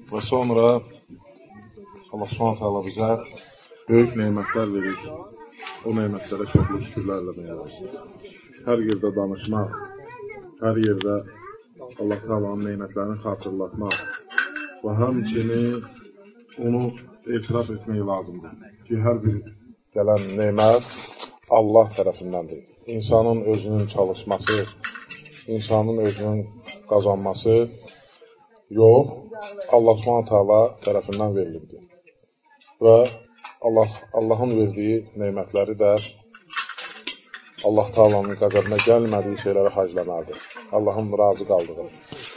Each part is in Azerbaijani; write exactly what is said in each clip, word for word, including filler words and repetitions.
Və sonra Allah Subhanahu taala bizə böyük nemətlər verir. O nemətlərə çoxlu şükürlərlə deyərik. Hər yerdə danışmaq, hər yerdə Allah Taala'nın nemətlərini xatırlatmaq və həmçinin onu etiraf etmək lazımdır ki, hər bir gələn nemət Allah tərəfindəndir. İnsanın özünün çalışması, insanın özünün qazanması yox, Allah Subhanahu taala tərəfindən verilibdir. Və Allah, Allahın verdiyi nemətləri də Allah Taala'nın qəzəbinə gəlmədiyi şeylərə xərcləməlidir. Allahın razı qaldığı.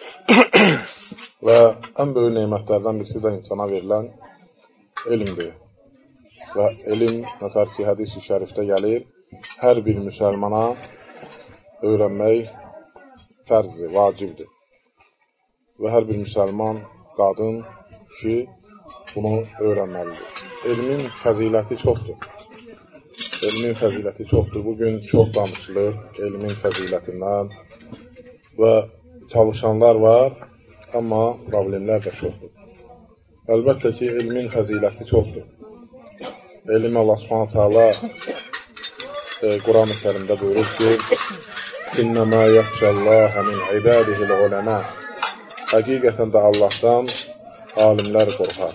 Və ən böyük nemətlərdən birisi də insana verilən elmdir. Və elm, nətər ki, hədis-i şərifdə gəlir, hər bir müsəlmana öyrənmək fərzdir, vacibdir. Və hər bir müsəlman, qadın, kişi bunu öyrənməlidir. Elmin fəziləti çoxdur. Elmin fəziləti çoxdur. Bugün çox danışılır elmin fəzilətindən və çalışanlar var, amma problemlər də çoxdur. Əlbəttə ki, elmin fəziləti çoxdur. Elm Allah Subhanahu taala e, Quran-ı Kərimdə buyurur ki, İnnəmə yaxşəlləhə min ibadihil uləmə. Həqiqətən də Allahdan alimlər qorxar.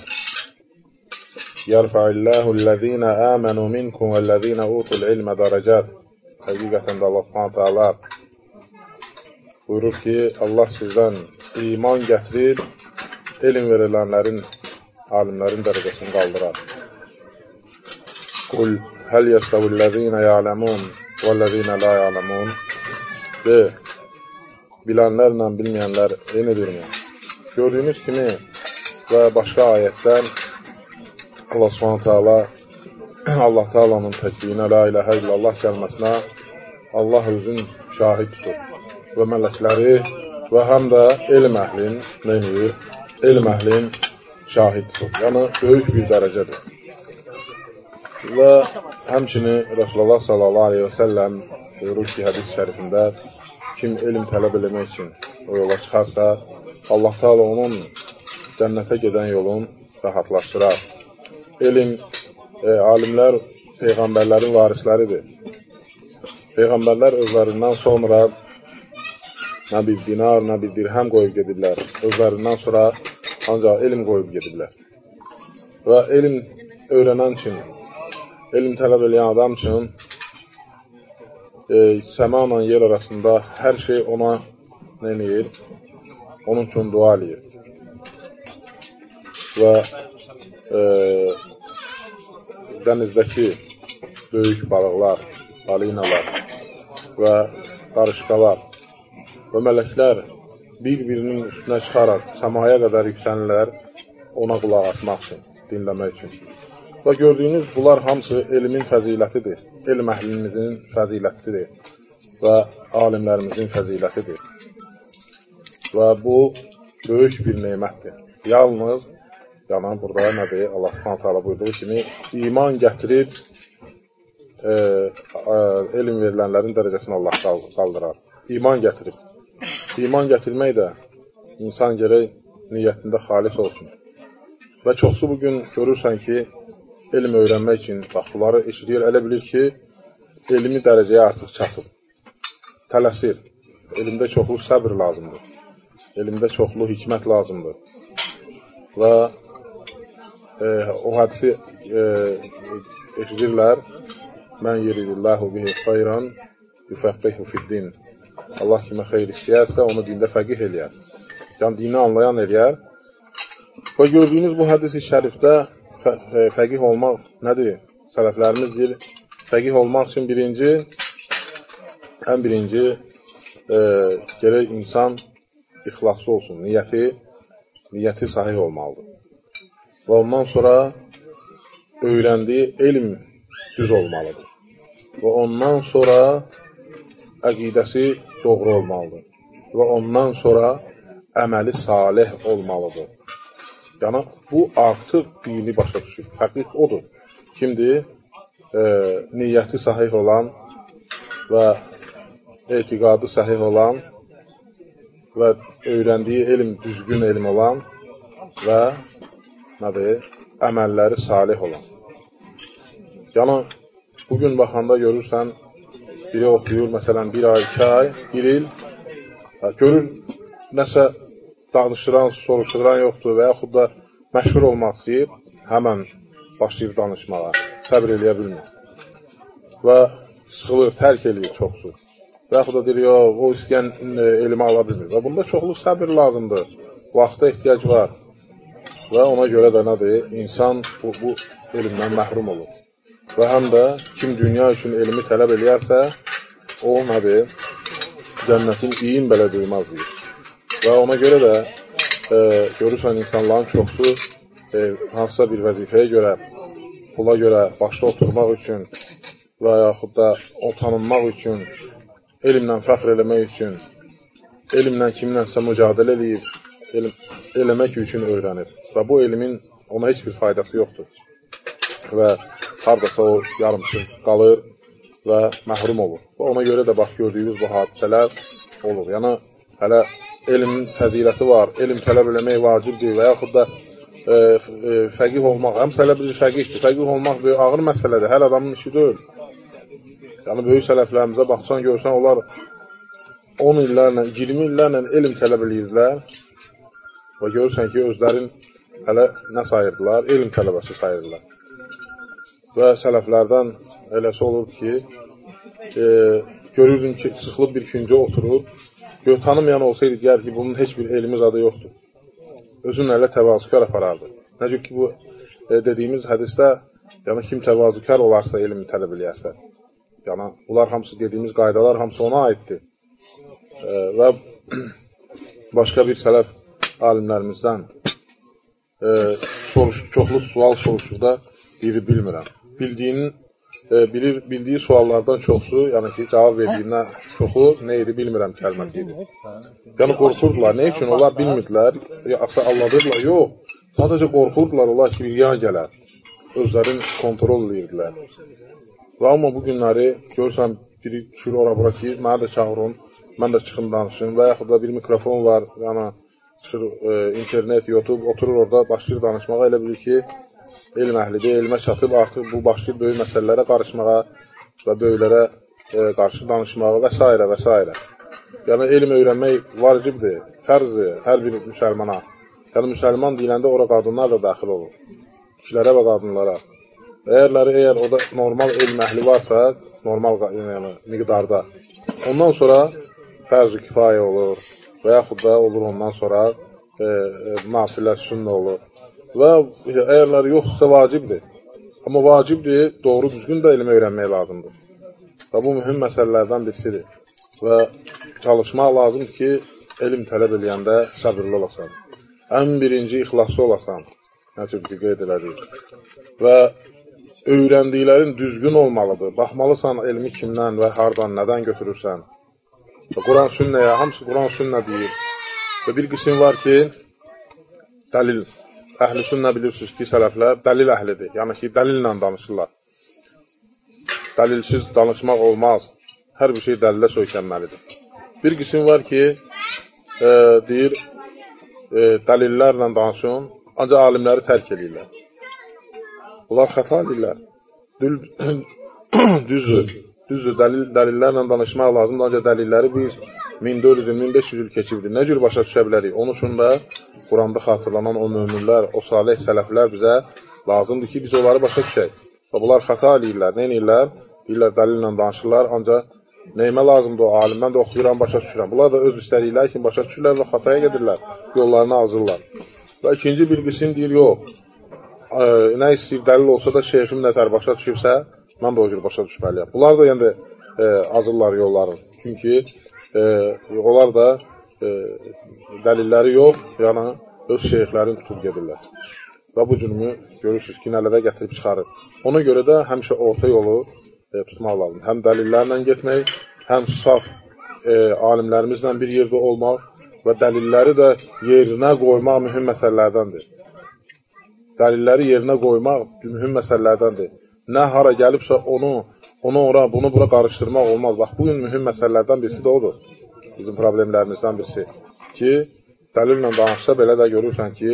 Yərfəilləhul-ləzīnə əmənu minkum vəl-ləzīnə utul ilmə dərəcət. Həqiqətən də Allah Subhanahu taala buyurur ki, Allah sizdən iman gətirir, elm verilənlərin, alimlərin dərəcəsini qaldırar. Qul həl yəstəvillezine ya'lemun vellezine la ya'lemun. De, bilənlərlə bilməyənlər eynidirmi? Gördüyünüz kimi və başqa ayətdən Allah Subhanahu taala Allah Taala'nın təkliyinə, la ilahə illallah kəlməsinə Allah özün şahid tutur. Və mələkləri və həm də elm əhlin, neyir? Elm əhlin şahid tutur. Yəni, böyük bir dərəcədir. Və həmçinin Rasulullah sallallahu aleyhi və səlləm buyurur ki, hədis şərifində, kim elm tələb eləmək üçün o yola çıxarsa, Allah Taala onun cənnətə gedən yolun rahatlaşdırar. Elm, e, alimlər peyğəmbərlərin varisləridir. Peyğəmbərlər özlərindən sonra nə bir dinar, nə bir dirhəm qoyub gediblər. Özlərindən sonra ancaq elm qoyub gediblər. Və elm öyrənən üçün, elm tələb edən adam üçün e, səma ilə yer arasında hər şey ona nə eləyir? Onun üçün dua eləyir. Və e, dənizdəki böyük balıqlar, balinalar və qarışqalar və mələklər bir-birinin üstünə çıxaraq səmaya qədər yüksənirlər ona qulaq asmaq üçün, dinləmək üçün. Və gördüyünüz bunlar hamısı elmin fəzilətidir, elm əhlimizin fəzilətidir və alimlərimizin fəzilətidir. Və bu böyük bir nemətdir. Yalnız, yəni burada nədir? Allah Subhanahu taala buyurduğu kimi iman gətirir, e, e, elm verilənlərin dərəcəsini Allah qaldırar. İman gətirib. İman gətirmək də insan gərək niyyətində xalis olsun. Və çoxsu bugün görürsən ki, elm öyrənmək üçün, bax, bunları eşidir, elə bilir ki, elmi dərəcəyə artıq çatıb. Tələsir. Elmdə çoxlu səbr lazımdır. Elmdə çoxlu hikmət lazımdır. Və e, o hədisi e, eşidirlər. Mən yeridillahu bihi xayran yufəqqihu fiddin. Allah kimə xeyr istəyərsə, onu dində fəqih eləyər. Yəni, dini anlayan eləyər. Və gördüyünüz bu hədis-i şərifdə fə, fəqih olmaq nədir? Sələflərimiz deyir, fəqih olmaq üçün birinci, ən birinci, e, gərək insan ixlaslı olsun, niyyəti, niyyəti sahih olmalıdır. Və ondan sonra öyrəndiyi elm düz olmalıdır. Və ondan sonra əqidəsi doğru olmalıdır. Və ondan sonra əməli salih olmalıdır. Yəni, bu artıq dini başa düşür. Fəqih odur. Kimdir? E, niyyəti sahih olan və etiqadı sahih olan və öyrəndiyi elm düzgün elm olan və nədir, əməlləri salih olan. Yəni, bugün baxanda görürsən, biri oxuyur, məsələn, bir ay, iki ay, bir il, görür, nəsə danışıran, soruşduran yoxdur və yaxud da məşhur olmaq istəyir, həmən başlayır danışmağa, səbir eləyə bilmir. Və sıxılır, tərk eləyir çoxsu. Və yaxud da deyir, yox, o istəyən elmi ala bilmir. Və bunda çoxluq səbir lazımdır, vaxta ehtiyac var. Və ona görə də nədir, insan bu, bu elmdən məhrum olur. Və həm də kim dünya üçün elmi tələb eləyərsə, o nədir, cənnətin iyin belə duymaz deyir. Və ona görə də e, görürsən insanların çoxsu e, hansısa bir vəzifəyə görə, pula görə başda oturmaq üçün və yaxud da o tanınmaq üçün, elmlə fəxr eləmək üçün, elmlə kimlənsə mücadilə eləyib, elm, eləmək üçün öyrənir. Və bu elmin ona heç bir faydası yoxdur. Və haradasa o yarımçıq qalır və məhrum olur. Və ona görə də bax, gördüyümüz bu hadisələr olur. Yəni, hələ elmin fəziləti var, elm tələb eləmək vacibdir və yaxud da e, e, fəqih olmaq, həmsə elə bir fəqihdir. Fəqih olmaq böyük ağır məsələdir, hər adamın işi deyil. Yəni, böyük sələflərimizə baxsan, görsən, onlar on illərlə, iyirmi illərlə elm tələb eləyirlər və görürsən ki, özlərin hələ nə sayırdılar? Elm tələbəsi sayırdılar. Və sələflərdən eləsi olur ki, e, görürdüm ki, sıxılıb bir küncə oturur, gör, tanımayan olsaydı deyər ki, bunun heç bir elmi zadı yoxdur. Özünlə elə təvazükar aparardı. Necə ki, bu e, dediyimiz hədisdə, yəni kim təvazükar olarsa elmi tələb eləyərsə, yəni bunlar hamısı dediyimiz qaydalar hamısı ona aiddir. E, və başqa bir sələf alimlərimizdən e, soruş, çoxlu sual soruşduqda biri bilmirəm. Bildiyinin, e, bilir, bildiyi suallardan çoxsu, yəni ki, cavab verdiyindən çoxu nə idi, bilmirəm kəlməsi idi. Yəni qorxurdular, nə üçün? Onlar bilmirdilər, yaxsa alladırlar, yox. Sadəcə qorxurdular, onlar ki, bir yan gələr. Özlərin kontrol edirdilər. Və amma bu günləri görürsən, biri düşür ora-bura ki, mənə də çağırın, mən də çıxım danışım və yaxud da bir mikrofon var, yəni çıxır e, internet, YouTube, oturur orada, başlayır danışmağa, elə bilir ki, elm əhlidir, elmə çatıb, artıq bu başlayır böyük məsələlərə qarışmağa və böyüklərə e, qarşı danışmağa və s. və s. Yəni, elm öyrənmək vacibdir, fərzdir hər bir müsəlmana. Yəni, müsəlman deyiləndə ora qadınlar da daxil olur, kişilərə və qadınlara. Əgərləri, əgər o da normal elm əhli varsa, normal yəni, miqdarda, ondan sonra fərz-i kifayə olur və yaxud da olur ondan sonra e, e, nafilə sünnə olur. Və əgərləri yoxsa vacibdir. Amma vacibdir, doğru düzgün də elmi öyrənmək lazımdır. Və bu mühüm məsələlərdən birisidir. Və çalışmaq lazım ki, elm tələb eləyəndə səbirli olasan. Ən birinci ixlaslı olasan, nə tür ki, qeyd elədik. Və öyrəndiklərin düzgün olmalıdır. Baxmalısan elmi kimdən və hardan, nədən götürürsən. Quran sünnəyə, hamısı Quran sünnə deyir. Və bir qism var ki, dəlil. Əhl-i sünnə bilirsiniz ki, sələflər dəlil əhlidir. Yəni ki, dəlillə danışırlar. Dəlilsiz danışmaq olmaz. Hər bir şey dəlilə söykənməlidir. Bir qism var ki, e, deyir, e, dəlillərlə danışın, ancaq alimləri tərk edirlər. Bunlar xəta edirlər. Düzdür, düzdür, dəlil, dəlillərlə danışmaq lazımdır, ancaq dəlilləri biz min dörd yüz min beş yüz il keçibdir. Nə cür başa düşə bilərik? Onun üçün də Quranda xatırlanan o möminlər, o salih sələflər bizə lazımdır ki, biz onları başa düşək. Və bunlar xəta edirlər. Nə edirlər? Deyirlər, dəlillə danışırlar, ancaq neyimə lazımdır o alimdən də oxuyuram, başa düşürəm. Bunlar da öz istədikləri kimi başa düşürlər və xataya gedirlər, yollarını azırlar. Və ikinci bir qism deyir, yox, e, nə istəyir dəlil olsa da şeyxim nətər başa düşürsə, mən də o cür başa düşməliyəm. Bunlar da yəni e, azırlar yolların. Çünki e, onlar da e, dəlilləri yox, yəni öz şeyxlərini tutub gedirlər. Və bu cürümü görürsünüz ki, nələrə gətirib çıxarır. Ona görə də həmişə orta yolu e, tutmaq lazım. Həm dəlillərlə getmək, həm saf e, alimlərimizlə bir yerdə olmaq və dəlilləri də yerinə qoymaq mühüm məsələlərdəndir. Dəlilləri yerinə qoymaq mühüm məsələlərdəndir. Nə hara gəlibsə onu, onu ora, bunu bura qarışdırmaq olmaz. Bax, bugün mühüm məsələlərdən birisi də odur. Bizim problemlərimizdən birisi. Ki, dəlillə danışsa belə də görürsən ki,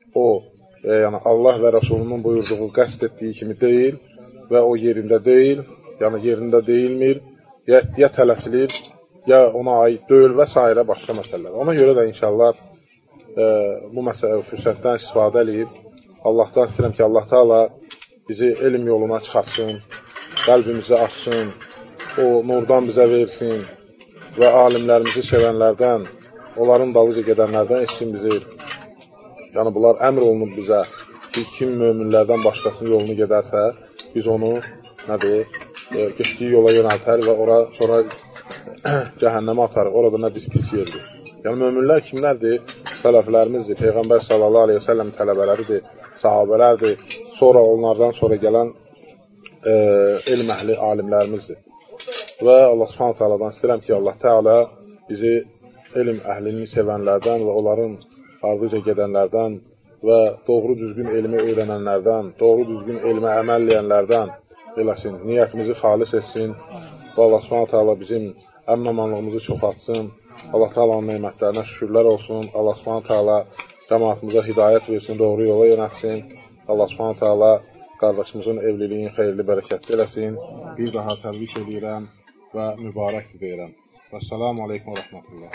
o, e, yəni Allah və Rəsulunun buyurduğu qəsd etdiyi kimi deyil və o yerində deyil, yəni yerində deyilmir, ya, ya tələsilir, ya ona aid deyil və s. başqa məsələlər. Ona görə də inşallah e, bu məsələ fürsətdən istifadə edib, Allahdan istəyirəm ki, Allah Teala bizi elm yoluna çıxartsın, qəlbimizi açsın, o nurdan bizə versin və alimlərimizi sevənlərdən, onların dalıca gedənlərdən etsin bizi. Yəni, bunlar əmr olunub bizə ki, kim möminlərdən başqasının yolunu gedərsə, biz onu, nədir, e, getdiyi yola yönəltər və ora sonra cəhənnəmə atarıq. Orada nə pis yerdir. Yəni, möminlər kimlərdir? Tələflərimizdir, Peyğəmbər sallallahu aleyhi ve sellem tələbələridir, sahabələrdir, sonra onlardan sonra gələn e, elm əhli alimlərimizdir. Və Allah subhanahu ta'aladan istəyirəm ki, Allah Teala bizi elm əhlini sevənlərdən və onların ardıca gedənlərdən və doğru düzgün elmi öyrənənlərdən, doğru düzgün elmə əməlləyənlərdən eləsin, niyyətimizi xalis etsin və Allah subhanahu ta'ala bizim əmnamanlığımızı çoxaltsın, Allah Teala'nın neymətlərinə şükürlər olsun, Allah subhanahu ta'ala cəmaatımıza hidayət versin, doğru yola yönətsin, Allah subhanahu ta'ala qardaşımızın evliliyin xeyirli, bərəkətli eləsin, bir daha təbrik edirəm və mübarək deyirəm. Və səlamu aleykum və rəhmətullah.